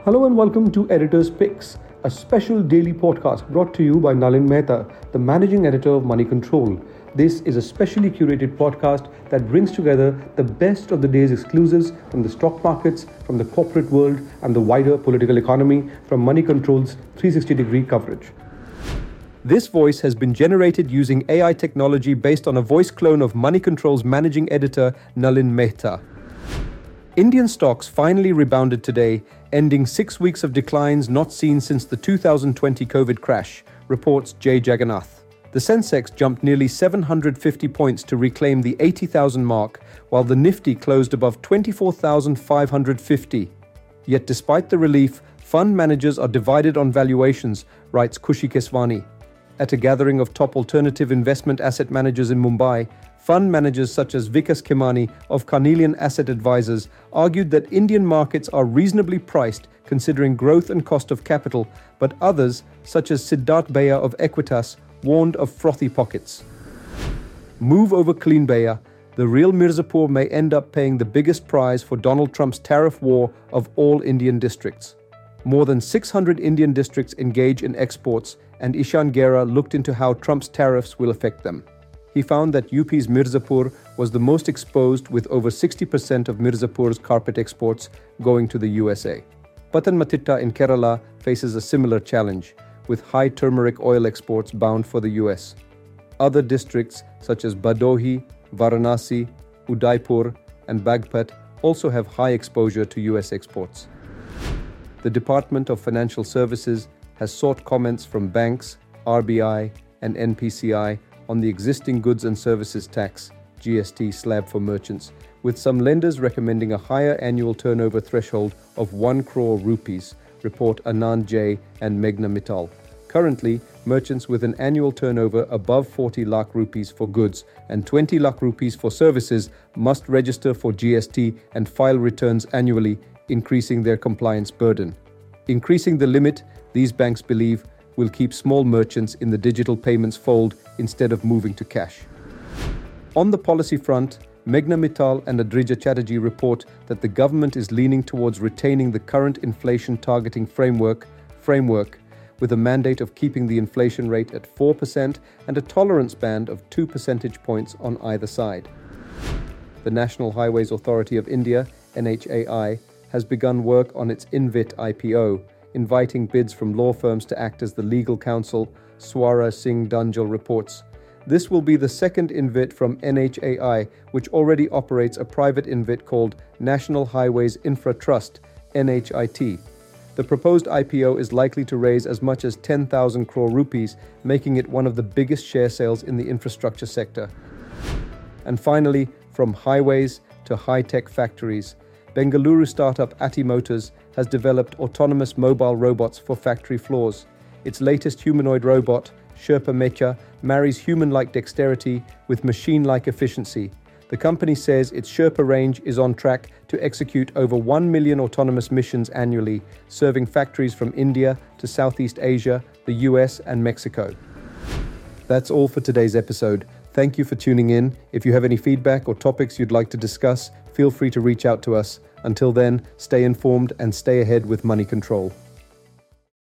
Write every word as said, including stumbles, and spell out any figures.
Hello and welcome to Editor's Picks, a special daily podcast brought to you by Nalin Mehta, the managing editor of Money Control. This is a specially curated podcast that brings together the best of the day's exclusives from the stock markets, from the corporate world, and the wider political economy from Money Control's three sixty degree coverage. This voice has been generated using A I technology based on a voice clone of Money Control's managing editor, Nalin Mehta. Indian stocks finally rebounded today, ending six weeks of declines not seen since the two thousand twenty COVID crash, reports Jay Jagannath. The Sensex jumped nearly seven hundred fifty points to reclaim the eighty thousand mark, while the Nifty closed above twenty-four thousand five hundred fifty. Yet despite the relief, fund managers are divided on valuations, writes Khushi Keswani. At a gathering of top alternative investment asset managers in Mumbai, fund managers such as Vikas Khemani of Carnelian Asset Advisors argued that Indian markets are reasonably priced considering growth and cost of capital, but others, such as Siddharth Beya of Equitas, warned of frothy pockets. Move over clean Beya, the real Mirzapur may end up paying the biggest prize for Donald Trump's tariff war of all Indian districts. More than six hundred Indian districts engage in exports, and Ishan Gera looked into how Trump's tariffs will affect them. He found that U P's Mirzapur was the most exposed, with over sixty percent of Mirzapur's carpet exports going to the U S A. Pathanamthitta in Kerala faces a similar challenge, with high turmeric oil exports bound for the U S. Other districts such as Bhadohi, Varanasi, Udaipur, and Bagpat also have high exposure to U S exports. The Department of Financial Services has sought comments from banks, R B I, and N P C I on the existing goods and services tax G S T slab for merchants, with some lenders recommending a higher annual turnover threshold of one crore rupees, report Anand J and Meghna Mittal. Currently, merchants with an annual turnover above forty lakh rupees for goods and twenty lakh rupees for services must register for G S T and file returns annually, increasing their compliance burden. Increasing the limit, these banks believe, will keep small merchants in the digital payments fold instead of moving to cash. On the policy front, Meghna Mittal and Adrija Chatterjee report that the government is leaning towards retaining the current inflation targeting framework, framework with a mandate of keeping the inflation rate at four percent and a tolerance band of two percentage points on either side. The National Highways Authority of India, N H A I, has begun work on its InvIT I P O, inviting bids from law firms to act as the legal counsel, Swara Singh Danjal reports. This will be the second InvIT from N H A I, which already operates a private InvIT called National Highways Infra Trust, N H I T. The proposed I P O is likely to raise as much as ten thousand crore rupees, making it one of the biggest share sales in the infrastructure sector. And finally, from highways to high-tech factories, Bengaluru startup Ati Motors has developed autonomous mobile robots for factory floors. Its latest humanoid robot, Sherpa Mecha, marries human-like dexterity with machine-like efficiency. The company says its Sherpa range is on track to execute over one million autonomous missions annually, serving factories from India to Southeast Asia, the U S, and Mexico. That's all for today's episode. Thank you for tuning in. If you have any feedback or topics you'd like to discuss, feel free to reach out to us. Until then, stay informed and stay ahead with Money Control.